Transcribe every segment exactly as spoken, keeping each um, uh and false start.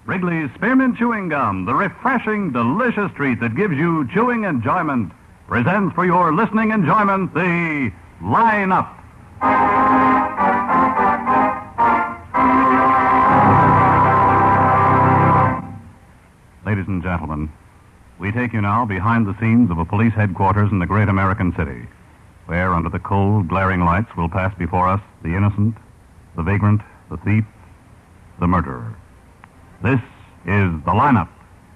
Wrigley's Spearmint Chewing Gum, the refreshing, delicious treat that gives you chewing enjoyment, presents for your listening enjoyment the Line-Up. Ladies and gentlemen, we take you now behind the scenes of a police headquarters in the great American city, where under the cold, glaring lights will pass before us the innocent, the vagrant, the thief, the murderer. This is the Line-Up.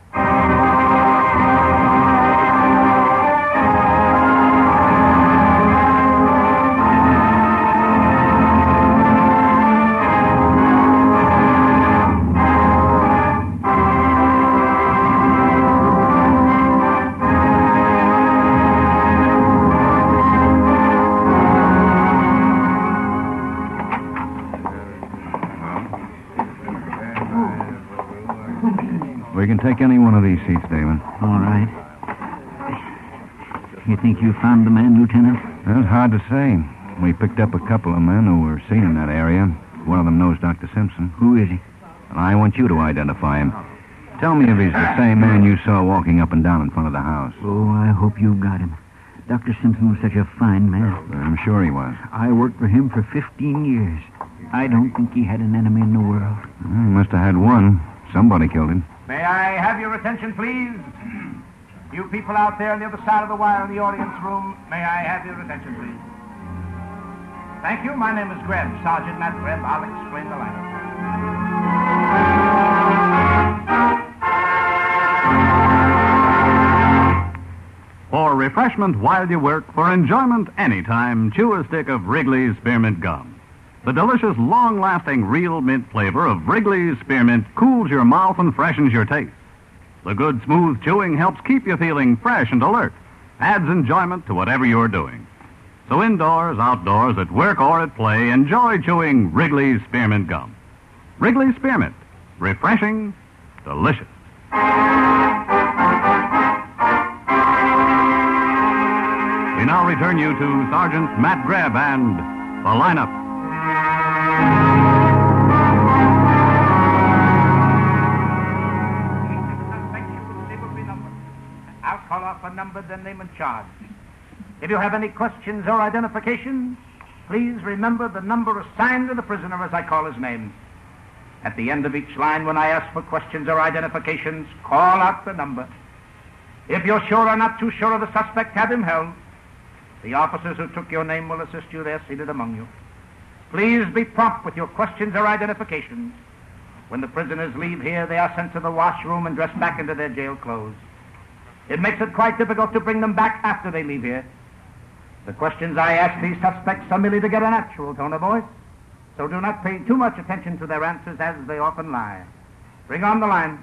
We can take any one of these seats, David. All right. You think you found the man, Lieutenant? Well, it's hard to say. We picked up a couple of men who were seen in that area. One of them knows Doctor Simpson. Who is he? And I want you to identify him. Tell me if he's the same man you saw walking up and down in front of the house. Oh, I hope you got him. Doctor Simpson was such a fine man. I'm sure he was. I worked for him for fifteen years. I don't think he had an enemy in the world. Well, he must have had one. Somebody killed him. May I have your attention, please? You people out there on the other side of the wire in the audience room, may I have your attention, please? Thank you. My name is Greb, Sergeant Matt Greb. I'll explain the lineup. For refreshment while you work, for enjoyment anytime, chew a stick of Wrigley's Spearmint Gum. The delicious, long-lasting, real mint flavor of Wrigley's Spearmint cools your mouth and freshens your taste. The good, smooth chewing helps keep you feeling fresh and alert, adds enjoyment to whatever you're doing. So indoors, outdoors, at work or at play, enjoy chewing Wrigley's Spearmint Gum. Wrigley's Spearmint, refreshing, delicious. We now return you to Sergeant Matt Greb and the Line-Up. I'll call off a number, then name and charge. If you have any questions or identifications, please remember the number assigned to the prisoner as I call his name. At the end of each line, when I ask for questions or identifications, call out the number. If you're sure or not too sure of the suspect, have him held. The officers who took your name will assist you there seated among you. Please be prompt with your questions or identifications. When the prisoners leave here, they are sent to the washroom and dressed back into their jail clothes. It makes it quite difficult to bring them back after they leave here. The questions I ask these suspects are merely to get a natural tone of voice, so do not pay too much attention to their answers as they often lie. Bring on the line.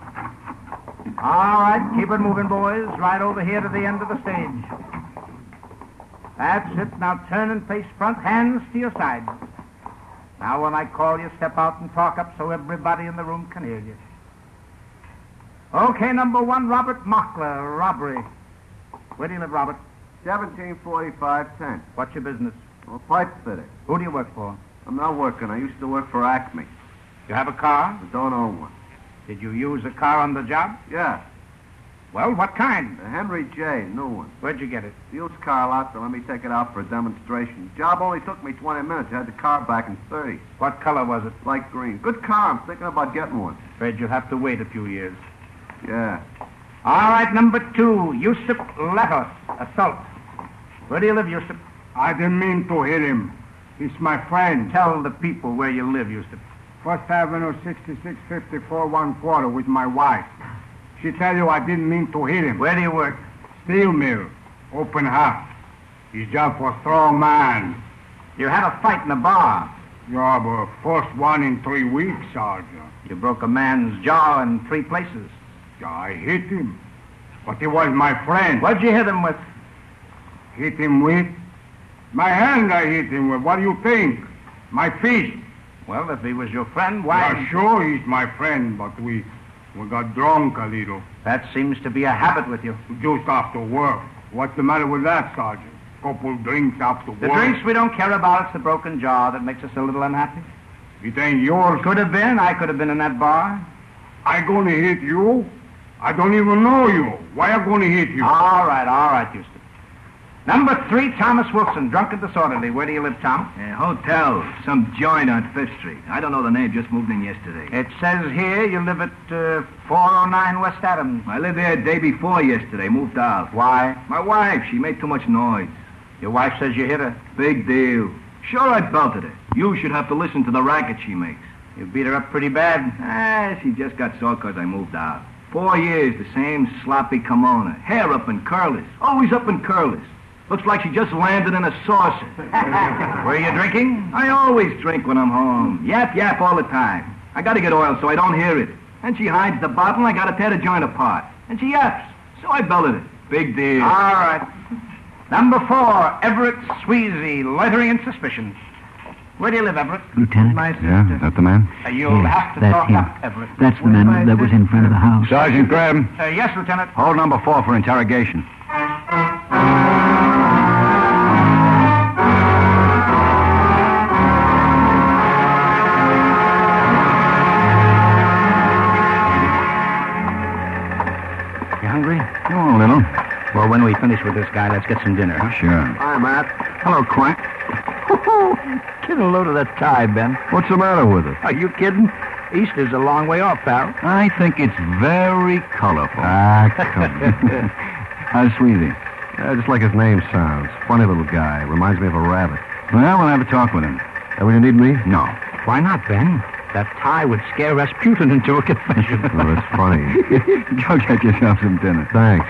All right, keep it moving, boys, right over here to the end of the stage. That's it. Now turn and face front, hands to your sides. Now when I call you, step out and talk up so everybody in the room can hear you. Okay, number one, Robert Mockler, robbery. Where do you live, Robert? seventeen forty-five cents. What's your business? Well, pipe fitter. Who do you work for? I'm not working. I used to work for Acme. You have a car? I don't own one. Did you use a car on the job? Yeah. Well, what kind? A Henry J., new one. Where'd you get it? Used car lot, so let me take it out for a demonstration. Job only took me twenty minutes. I had the car back in thirty. What color was it? Light green. Good car. I'm thinking about getting one. Afraid you'll have to wait a few years. Yeah. All right, number two, Yusuf Letos, assault. Where do you live, Yusuf? I didn't mean to hit him. He's my friend. Tell the people where you live, Yusuf. First Avenue, sixty-six fifty-four, one quarter with my wife. She tell you I didn't mean to hit him. Where do you work? Steel mill. Open half. His job for strong man. You had a fight in a bar. Yeah, but first one in three weeks, Sergeant. You broke a man's jaw in three places. Yeah, I hit him. But he was my friend. What'd you hit him with? Hit him with? My hand I hit him with. What do you think? My fist. Well, if he was your friend, why... Yeah, sure he's my friend, but we... We got drunk a little. That seems to be a habit with you. Just after work. What's the matter with that, Sergeant? Couple drinks after The work. drinks we don't care about. It's the broken jaw that makes us a little unhappy. It ain't yours. Could have been. I could have been in that bar. I gonna hit you? I don't even know you. Why I gonna hit you? All right, all right, Houston. Number three, Thomas Wilson, drunk and disorderly. Where do you live, Tom? A hotel, some joint on Fifth Street. I don't know the name, just moved in yesterday. It says here you live at uh, four oh nine West Adams. I lived there the day before yesterday, moved out. Why? My wife, she made too much noise. Your wife says you hit her. Big deal. Sure, I belted her. You should have to listen to the racket she makes. You beat her up pretty bad. Ah, she just got sore because I moved out. Four years, the same sloppy Kimona. Hair up in curlers. Always up in curlers. Looks like she just landed in a saucer. Were you drinking? I always drink when I'm home. Yap, yap all the time. I gotta get oil so I don't hear it. And she hides the bottle and I gotta tear the joint apart. And she yaps. So I belted it. Big deal. All right. Number four, Everett Sweezy, loitering in suspicion. Where do you live, Everett? Lieutenant? My Yeah, is that the man? Uh, you'll Yes, have to that's talk him. up, Everett. That's the man that was in front of the house. Sergeant Graham, Uh, yes, Lieutenant. hold number four for interrogation. You hungry? Oh, a little. Well, when we finish with this guy, let's get some dinner. Huh? Sure. Hi, Matt. Hello, Quack. Get a load of that tie, Ben. What's the matter with it? Are you kidding? Easter's a long way off, pal. I think it's very colorful. Ah, come How's Sweezy? Uh, just like his name sounds. Funny little guy. Reminds me of a rabbit. Well, we'll have a talk with him. Uh, will you need me? No. Why not, Ben? That tie would scare Rasputin into a confession. Oh, that's funny. Go get yourself some dinner. Thanks.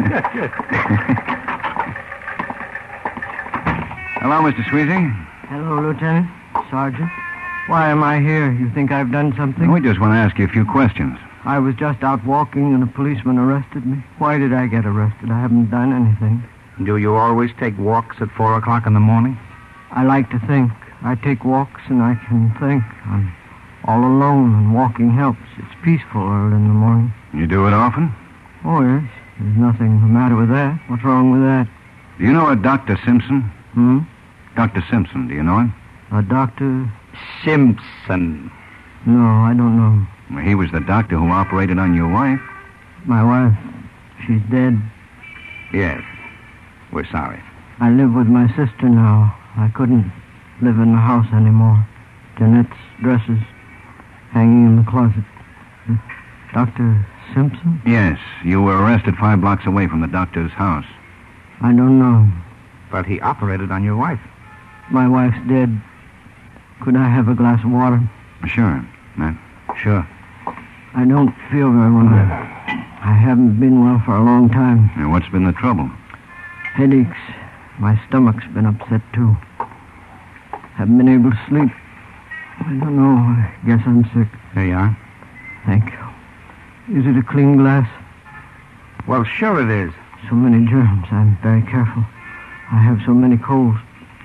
Hello, Mister Sweezy. Hello, Lieutenant. Sergeant. Why am I here? You think I've done something? We just want to ask you a few questions. I was just out walking and a policeman arrested me. Why did I get arrested? I haven't done anything. Do you always take walks at four o'clock in the morning? I like to think. I take walks and I can think. I'm all alone and walking helps. It's peaceful early in the morning. You do it often? Oh, yes. There's nothing the matter with that. What's wrong with that? Do you know a Doctor Simpson? Hmm? Doctor Simpson, do you know him? A doctor? Simpson. No, I don't know. Well, he was the doctor who operated on your wife. My wife. She's dead. Yes. We're sorry. I live with my sister now. I couldn't live in the house anymore. Jeanette's dresses hanging in the closet. Doctor Simpson? Yes, you were arrested five blocks away from the doctor's house. I don't know. But he operated on your wife. My wife's dead. Could I have a glass of water? Sure, Matt. Sure. I don't feel very well. I haven't been well for a long time. Now, what's been the trouble? Headaches. My stomach's been upset, too. Haven't been able to sleep. I don't know. I guess I'm sick. There you are. Thank you. Is it a clean glass? Well, sure it is. So many germs. I'm very careful. I have so many colds.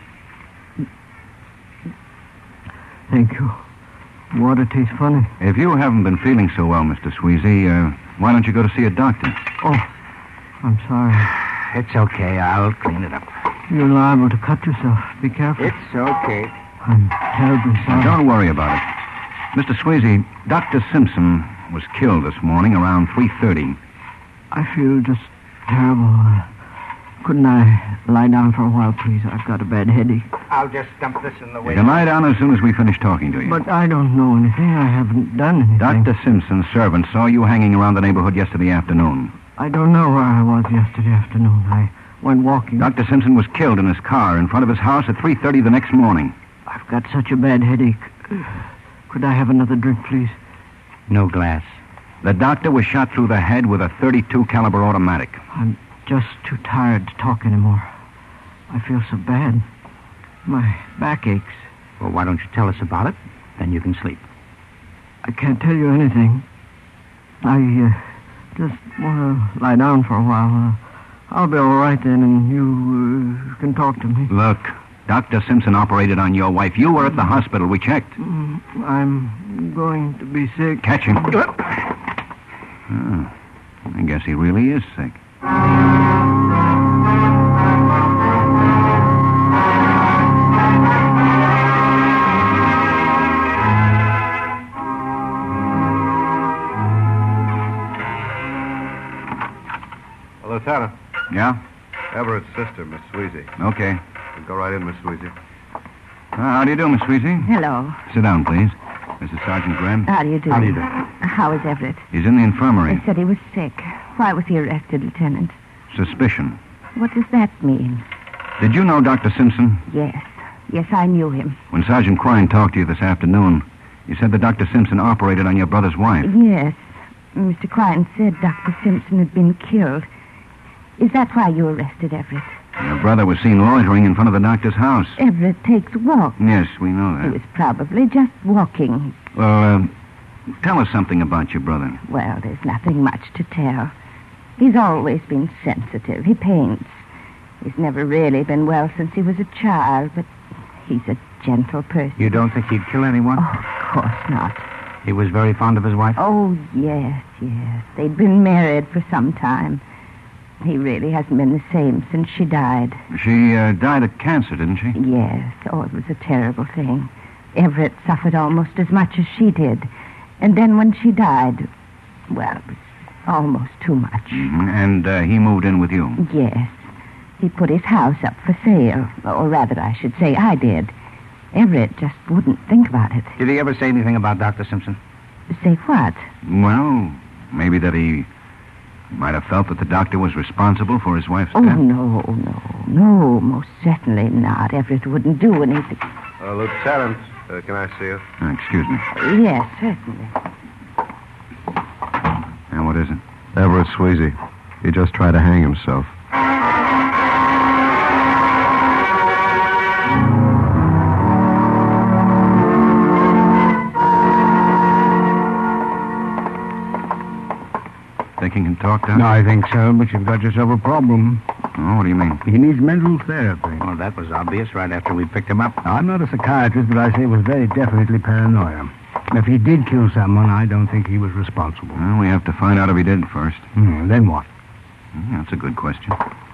Thank you. Water tastes funny. If you haven't been feeling so well, Mister Sweezy, uh, why don't you go to see a doctor? Oh, I'm sorry. It's okay. I'll clean it up. You're liable to cut yourself. Be careful. It's okay. I'm terribly Now, sorry. don't worry about it. Mister Sweezy, Doctor Simpson was killed this morning around three thirty. I feel just terrible. Uh, couldn't I lie down for a while, please? I've got a bad headache. I'll just dump this in the You way. can lie down as soon as we finish talking to you. But I don't know anything. I haven't done anything. Doctor Simpson's servant saw you hanging around the neighborhood yesterday afternoon. I don't know where I was yesterday afternoon. I went walking. Doctor Simpson was killed in his car in front of his house at three thirty the next morning. I've got such a bad headache. Could I have another drink, please? No glass. The doctor was shot through the head with a thirty-two caliber automatic. I'm just too tired to talk anymore. I feel so bad. My back aches. Well, why don't you tell us about it? Then you can sleep. I can't tell you anything. I uh, just want to lie down for a while. Uh, I'll be all right then, and you uh, can talk to me. Look, Doctor Simpson operated on your wife. You were at the hospital. We checked. Mm, I'm going to be sick. Catch him. Oh, I guess he really is sick. Lieutenant. Yeah? Everett's sister, Miss Sweezy. Okay. Go right in, Miss Sweezy. Uh, how do you do, Miss Sweezy? Hello. Sit down, please. This is Sergeant Graham. How do you do? How do you do? How is Everett? He's in the infirmary. They said he was sick. Why was he arrested, Lieutenant? Suspicion. What does that mean? Did you know Doctor Simpson? Yes. Yes, I knew him. When Sergeant Crine talked to you this afternoon, you said that Doctor Simpson operated on your brother's wife. Yes. Mister Crine said Doctor Simpson had been killed. Is that why you arrested Everett? Your brother was seen loitering in front of the doctor's house. Everett takes walks. Yes, we know He that. was probably just walking. Well, uh, tell us something about your brother. Well, there's nothing much to tell. He's always been sensitive. He paints. He's never really been well since he was a child, but he's a gentle person. You don't think he'd kill anyone? Oh, of course not. He was very fond of his wife? Oh, yes, yes. They'd been married for some time. He really hasn't been the same since she died. She uh, died of cancer, didn't she? Yes. Oh, it was a terrible thing. Everett suffered almost as much as she did. And then when she died, well, it was almost too much. Mm-hmm. And uh, he moved in with you? Yes. He put his house up for sale. Or rather, I should say, I did. Everett just wouldn't think about it. Did he ever say anything about Doctor Simpson? Say what? Well, maybe that he might have felt that the doctor was responsible for his wife's Oh, death. no, no, no, most certainly not. Everett wouldn't do anything. Uh, Lieutenant, uh, can I see you? Uh, excuse me. Yes, certainly. Now, what is it? Everett Sweezy. He just tried to hang himself. Think he can talk, Doc? No, I think so, but you've got yourself a problem. Oh, what do you mean? He needs mental therapy. Well, that was obvious right after we picked him up. I'm not a psychiatrist, but I say it was very definitely paranoia. If he did kill someone, I don't think he was responsible. Well, we have to find out if he did first. Hmm, then what? Hmm, that's a good question.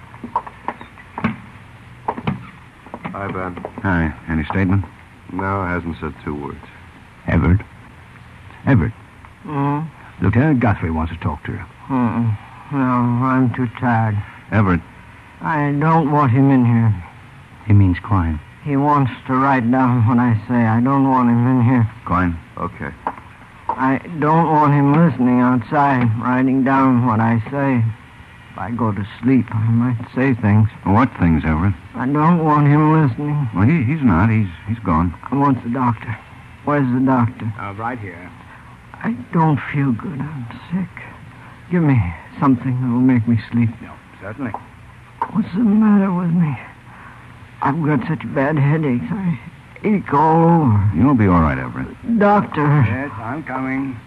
Hi, Ben. Hi. Any statement? No, hasn't said two words. Everett? Everett, Mm, Lieutenant Guthrie wants to talk to you. mm, no, I'm too tired. Everett. I don't want him in here. He means Klein. He wants to write down what I say. I don't want him in here. Klein. Okay. I don't want him listening outside, writing down what I say. If I go to sleep, I might say things. What things, Everett? I don't want him listening. Well, he, he's not. He's he's gone. I want the doctor. Where's the doctor? Uh, right here. I don't feel good. I'm sick. Give me something that will make me sleep. No, certainly. What's the matter with me? I've got such bad headaches. I ache all over. You'll be all right, Everett. Doctor. Yes, I'm coming.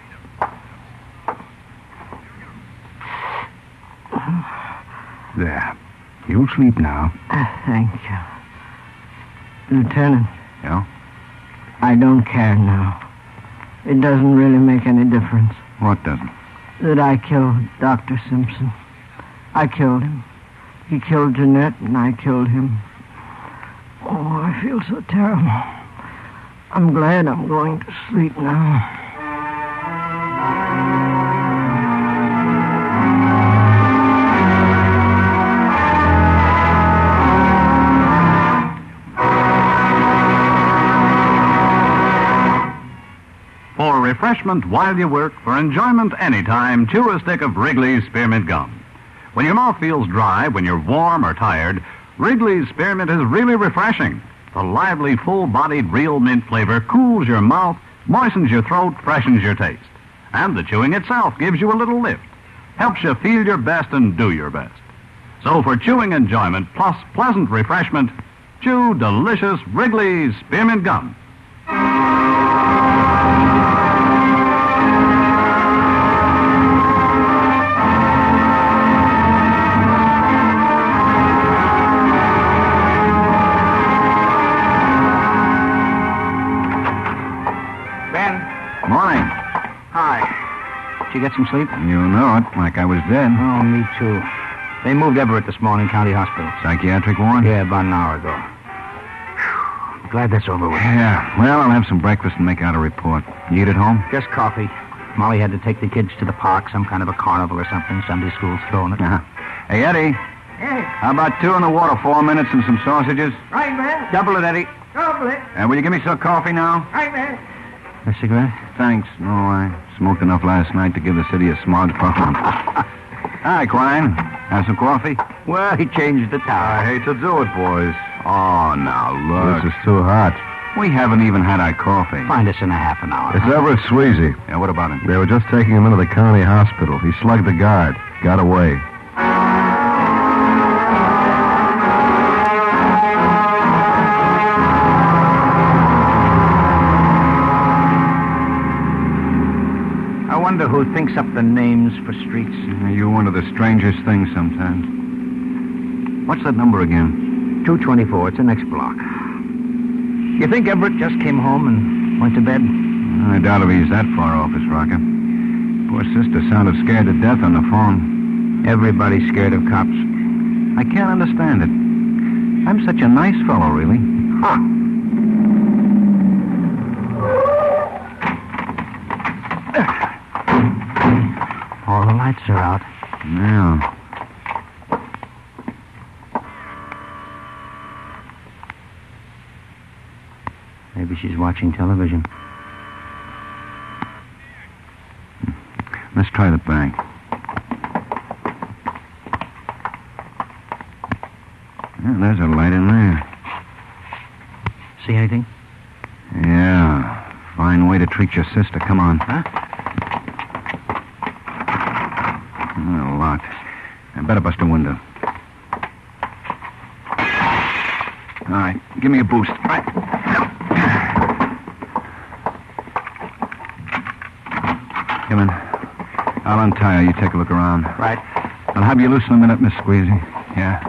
There. You'll sleep now. Ah, thank you. Lieutenant, Yeah? I don't care now. It doesn't really make any difference What doesn't? that I killed Doctor Simpson. I killed him. He killed Jeanette, and I killed him. Oh, I feel so terrible. I'm glad I'm going to sleep now. For refreshment while you work, for enjoyment anytime, chew a stick of Wrigley's Spearmint Gum. When your mouth feels dry, when you're warm or tired, Wrigley's Spearmint is really refreshing. The lively, full-bodied real mint flavor cools your mouth, moistens your throat, freshens your taste. And the chewing itself gives you a little lift, helps you feel your best and do your best. So for chewing enjoyment plus pleasant refreshment, chew delicious Wrigley's Spearmint Gum. Morning. Hi. Did you get some sleep? You know it, like I was dead. Oh, me too. They moved Everett this morning, County Hospital. Psychiatric ward? Yeah, about an hour ago. Whew. Glad that's over with. Yeah. Well, I'll have some breakfast and make out a report. You eat at home? Just coffee. Molly had to take the kids to the park, some kind of a carnival or something. Sunday school's throwing it. Uh-huh. Hey, Eddie. Yes. How about two in the water, four minutes, and some sausages? Right, man. Double it, Eddie. Double it. Uh, will you give me some coffee now? Right, man. A cigarette? Thanks. No, I smoked enough last night to give the city a smog problem. Hi, Quine. Have some coffee? Well, he changed the towel. I hate to do it, boys. Oh, now, look. This is too hot. We haven't even had our coffee. Find us in a half an hour. It's Everett Sweezy. Yeah, what about him? They were just taking him into the county hospital. He slugged the guard. Got away. I wonder who thinks up the names for streets. Yeah, you wonder the strangest things sometimes. What's that number again? two twenty-four. It's the next block. You think Everett just came home and went to bed? I doubt if he's that far off his rocker. Poor sister sounded scared to death on the phone. Everybody's scared of cops. I can't understand it. I'm such a nice fellow, really. Huh. All the lights are out. Yeah. Maybe she's watching television. Let's try the bank. Yeah, there's a light in there. See anything? Yeah. Fine way to treat your sister. Come on. Huh? Oh, locked. I better bust a window. All right. Give me a boost. All right. Come in. I'll untie her. You take a look around. Right. I'll have you loose in a minute, Miss Squeezy. Yeah.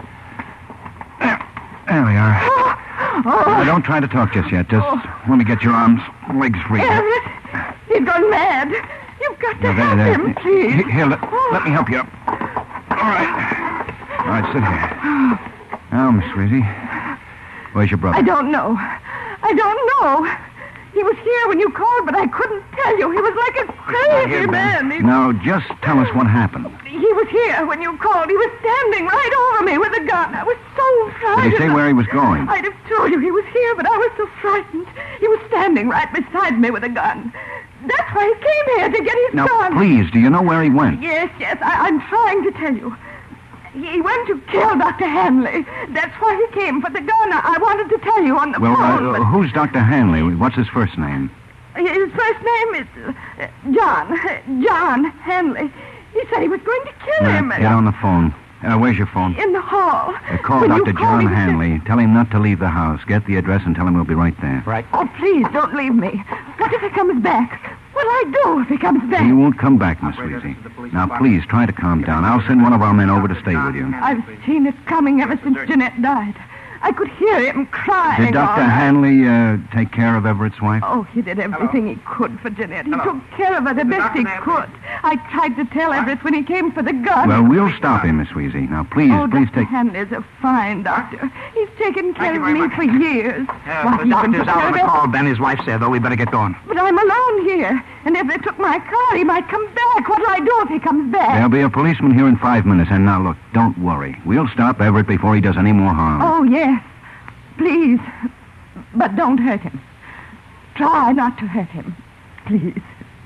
There. There we are. Now, don't try to talk just yet. Just let me get your arms, legs free. Everett, he's gone mad. You've got to Now, there, help there. him, please. Here, here, let, let me help you up. All right. All right, sit here. Now, Miss Squeezy, where's your brother? I don't know. I don't know. He was here when you called, but I couldn't tell you. He was like a crazy here, Ben. man. He, Now, just tell us what happened. he was here when you called. He was standing right over me with a gun. I was so frightened. Did he say where he was going? I'd have told you he was here, but I was so frightened. He was standing right beside me with a gun. That's why he came here, to get his Now, gun. please, do you know where he went? Yes, yes, I, I'm trying to tell you. He went to kill Doctor Hanley. That's why he came for the gun. I, I wanted to tell you on the Well, phone, uh, but who's Doctor Hanley? What's his first name? his first name is uh, John. John Hanley. He said he was going to kill Now, him. get on the phone. Uh, where's your phone? In the hall. Uh, call When you Doctor called, John he said- Hanley. Tell him not to leave the house. Get the address and tell him we'll be right there. Right. Oh, please, don't leave me. What if he comes back? What'll I do if he comes back? He won't come back, Miss Weezy. Now, please, try to calm down. I'll send one of our men over to stay with you. I've seen it coming ever since Jeanette died. I could hear him crying. Did Doctor all night. Hanley uh, take care of Everett's wife? Oh, he did everything he could for Jeanette. He took care of her the best he could. I tried to tell Everett when he came for the gun. Well, we'll stop him, Miss Weezy. Now, please, oh, please Doctor take... Hanley's a fine doctor. He's taken care you of very me much. for years. Uh, Why, the he even doctor's took out care on of the Ev- call. Ben, his wife said, though. We better get going. But I'm alone here. And if they took my car, he might come back. What'll I do if he comes back? There'll be a policeman here in five minutes. And now, look, don't worry. We'll stop Everett before he does any more harm. Oh, yes. Please. But don't hurt him. Try not to hurt him. Please.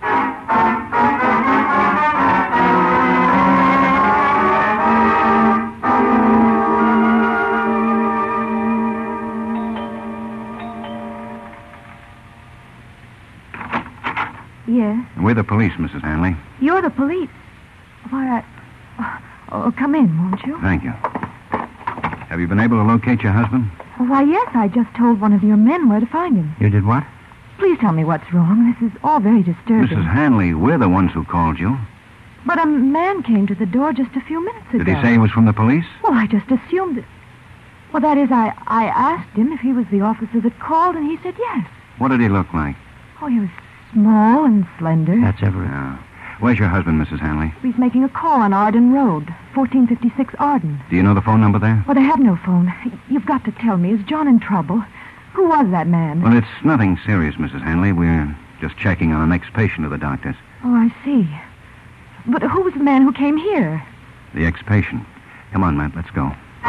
Yes. We're the police, Missus Hanley. You're the police. Why, I... Oh, come in, won't you? Thank you. Have you been able to locate your husband? Why, yes, I just told one of your men where to find him. You did what? Please tell me what's wrong. This is all very disturbing. Missus Hanley, we're the ones who called you. But a man came to the door just a few minutes ago. Did he say he was from the police? Well, I just assumed it. Well, that is, I, I asked him if he was the officer that called, and he said yes. What did he look like? Oh, he was small and slender. That's Everett. Yeah. Where's your husband, Missus Hanley? He's making a call on Arden Road, fourteen fifty-six Arden. Do you know the phone number there? Well, they have no phone. You've got to tell me. Is John in trouble? Who was that man? Well, it's nothing serious, Missus Hanley. We're just checking on the next patient of the doctor's. Oh, I see. But who was the man who came here? The ex-patient. Come on, Matt, let's go.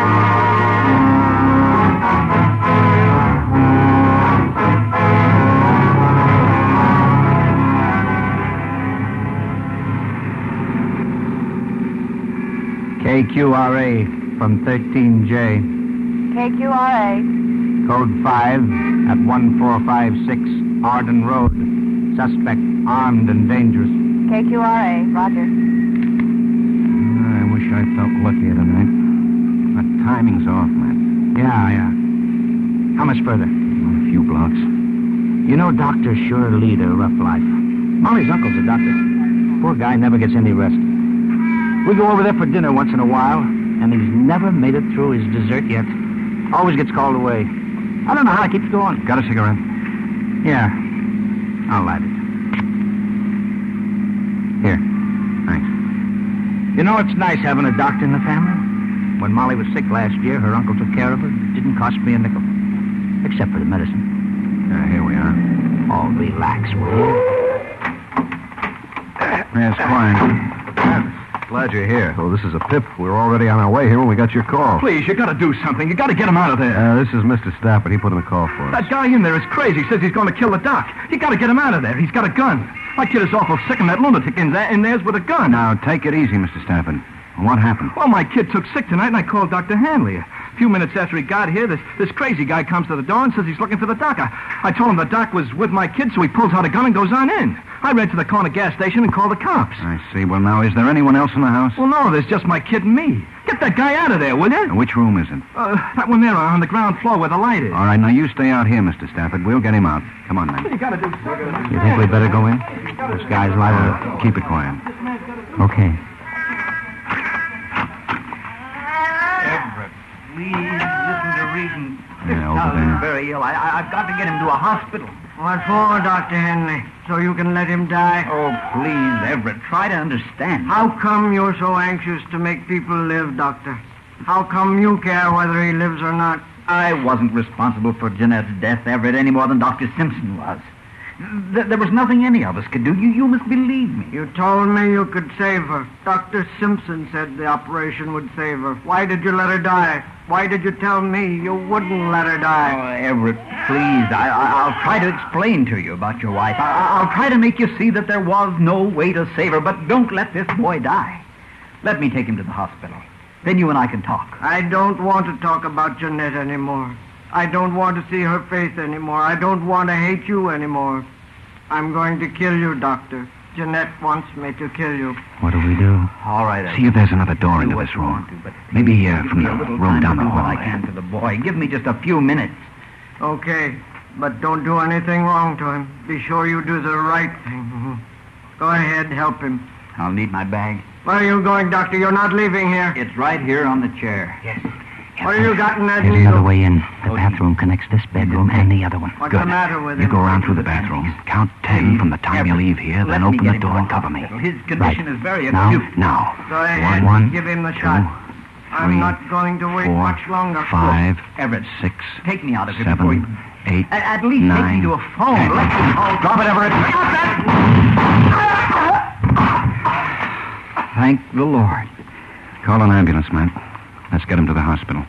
K Q R A from thirteen J. K Q R A. Code five at one four five six Arden Road. Suspect armed and dangerous. K Q R A. Roger. I wish I felt luckier tonight. The timing's off, man. Yeah, yeah. How much further? A few blocks. You know, doctors sure lead a rough life. Molly's uncle's a doctor. Poor guy never gets any rest. We go over there for dinner once in a while, and he's never made it through his dessert yet. Always gets called away. I don't know how it keeps going. Got a cigarette? Yeah. I'll light it. Here. Thanks. You know, it's nice having a doctor in the family. When Molly was sick last year, her uncle took care of her. It didn't cost me a nickel. Except for the medicine. Uh, here we are. Oh, relax, will you? Yes, fine. Glad you're here. Oh, this is a pip. We were already on our way here when we got your call. Please, you gotta do something. You gotta get him out of there. Uh, this is Mister Stafford. He put in a call for us. That guy in there is crazy. He says he's going to kill the doc. You gotta get him out of there. He's got a gun. My kid is awful sick, and that lunatic in there in there's with a gun. Now, take it easy, Mister Stafford. What happened? Well, my kid took sick tonight, and I called Doctor Hanley. A few minutes after he got here, this, this crazy guy comes to the door and says he's looking for the doc. I, I told him the doc was with my kid, so he pulls out a gun and goes on in. I ran to the corner gas station and called the cops. I see. Well, now, is there anyone else in the house? Well, no, there's just my kid and me. Get that guy out of there, will you? Now, which room is it? Uh, that one there on the ground floor where the light is. All right, now you stay out here, Mister Stafford. We'll get him out. Come on, man. You gotta do something. You think we better go in? This guy's liable Uh, keep it quiet. Okay. Everett, please listen to reason. This Yeah, over child there. is very ill. I, I, I've got to get him to a hospital. What for, Doctor Henley? So you can let him die? Oh, please, Everett, try to understand. How come you're so anxious to make people live, Doctor? How come you care whether he lives or not? I wasn't responsible for Jeanette's death, Everett, any more than Doctor Simpson was. Th- there was nothing any of us could do. You, you must believe me. You told me you could save her. Doctor Simpson said the operation would save her. Why did you let her die? Why did you tell me you wouldn't let her Oh, die? Everett, please, I, I, I'll try to explain to you about your wife. I, I'll try to make you see that there was no way to save her, but don't let this boy die. Let me take him to the hospital. Then you and I can talk. I don't want to talk about Jeanette anymore. I don't want to see her face anymore. I don't want to hate you anymore. I'm going to kill you, Doctor. Jeanette wants me to kill you. What do we do? All right. See if there's another door do into what this you room. want to, but Maybe uh, give from me the a little room time down to the do what hall I there. can for the boy. Give me just a few minutes. Okay, but don't do anything wrong to him. Be sure you do the right thing. Go ahead, help him. I'll need my bag. Where are you going, Doctor? You're not leaving here. It's right here on the chair. Yes. What have you got in that There's needle? another way in. The bathroom connects this bedroom and the other one. What's Good. the matter with You him? go around through the bathroom. Count ten from the time you leave here, Let then me open get the him to door the and cover me. hospital. His condition Right. is very Now, acute. now. Go ahead. One, Give him the two, shot. I'm three, not going to wait four, much longer. five, Everett, six, take me out of here before you... seven, eight, At, at least take nine, me to a phone. ten. Let me call... Drop it, Everett. Thank the Lord. Call an ambulance, man. Let's get him to the hospital.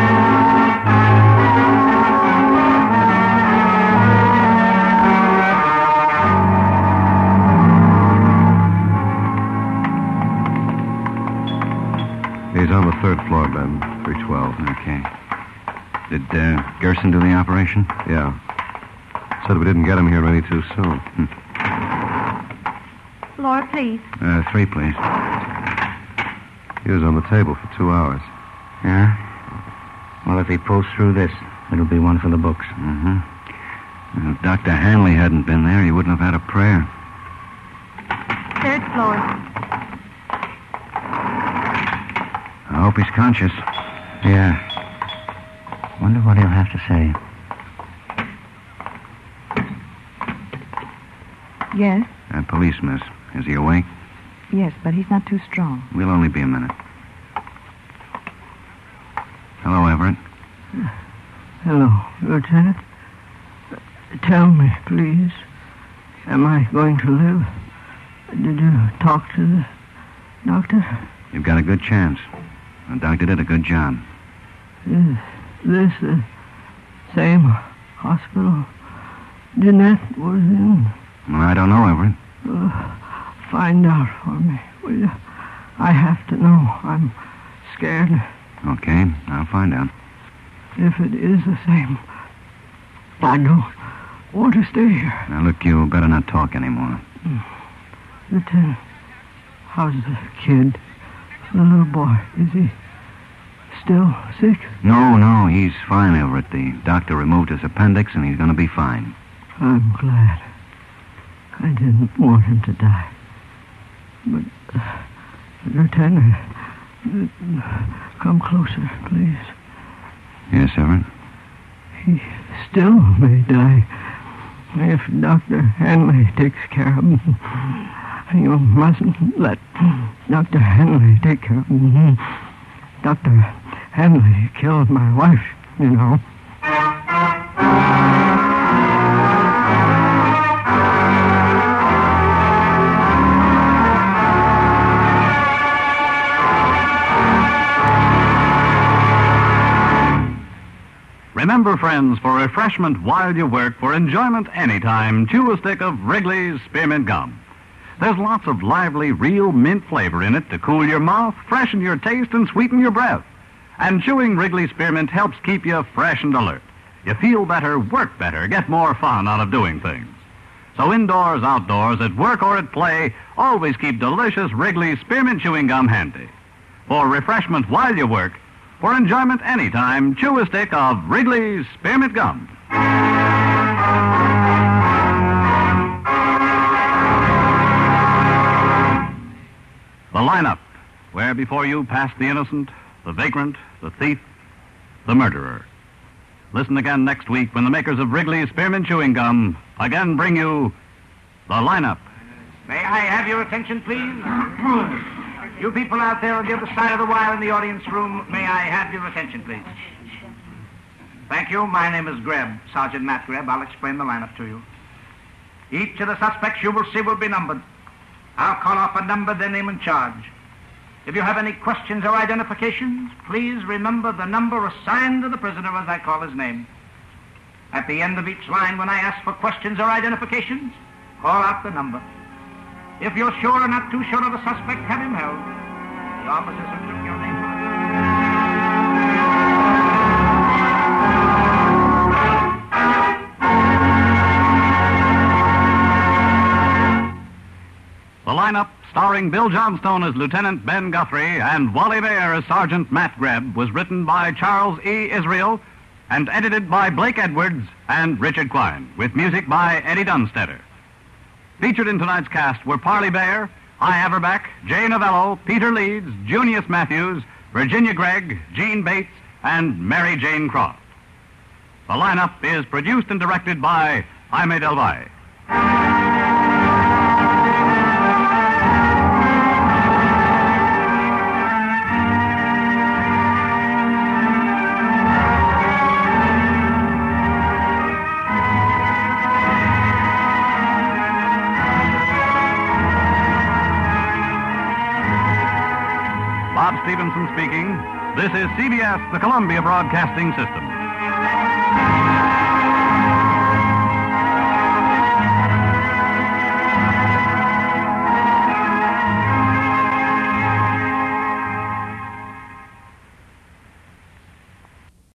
He's on the third floor, Ben. three twelve. Okay. Did uh, Gerson do the operation? Yeah. Said we didn't get him here any too soon. Hmm. Laura, please. Uh, three, please. He was on the table for two hours. Yeah? Well, if he pulls through this, it'll be one for the books. Mm-hmm. If Doctor Hanley hadn't been there, he wouldn't have had a prayer. Third floor. I hope he's conscious. Yeah. Wonder what he'll have to say. Yes, Uh, police, miss. Is he awake? yes, but he's not too strong. We'll only be a minute. Hello, Everett. Hello, Lieutenant. Tell me, please. Am I going to live? Did you talk to the doctor? You've got a good chance. The doctor did a good job. Is this the same hospital Jeanette was in? Well, I don't know, Everett. Uh, find out for me, will you? I have to know. I'm scared. Okay, I'll find out. If it is the same, I don't want to stay here. Now, look, you better not talk anymore. Lieutenant, how's the kid? The little boy, is he still sick? No, no, he's fine, Everett. The doctor removed his appendix, and he's going to be fine. I'm glad. I didn't want him to die. But, uh, Lieutenant, uh, come closer, please. Yes, Everett? He still may die. If Doctor Hanley takes care of him, you mustn't let Doctor Hanley take care of him. Doctor Hanley killed my wife, you know. Remember, friends, for refreshment while you work, for enjoyment anytime, chew a stick of Wrigley's Spearmint Gum. There's lots of lively, real mint flavor in it to cool your mouth, freshen your taste, and sweeten your breath. And chewing Wrigley's Spearmint helps keep you fresh and alert. You feel better, work better, get more fun out of doing things. So indoors, outdoors, at work or at play, always keep delicious Wrigley's Spearmint Chewing Gum handy. For refreshment while you work, for enjoyment anytime, chew a stick of Wrigley's Spearmint Gum. The lineup, where before you pass the innocent, the vagrant, the thief, the murderer. Listen again next week when the makers of Wrigley's Spearmint Chewing Gum again bring you the lineup. May I have your attention, please? You people out there on the other side of the wire in the audience room, may I have your attention, please? Thank you. My name is Greb, Sergeant Matt Greb. I'll explain the lineup to you. Each of the suspects you will see will be numbered. I'll call off a number, their name and charge. If you have any questions or identifications, please remember the number assigned to the prisoner as I call his name. At the end of each line, when I ask for questions or identifications, call out the number. If you're sure or not too sure of a suspect, have him held. The officers who took your name. The lineup, starring Bill Johnstone as Lieutenant Ben Guthrie and Wally Bayer as Sergeant Matt Greb, was written by Charles E. Israel and edited by Blake Edwards and Richard Quine, with music by Eddie Dunstetter. Featured in tonight's cast were Parley Bayer, Hy Averback, Jay Novello, Peter Leeds, Junius Matthews, Virginia Gregg, Gene Bates, and Mary Jane Croft. The lineup is produced and directed by Jaime Del Valle. Bob Stevenson speaking. This is C B S, the Columbia Broadcasting System.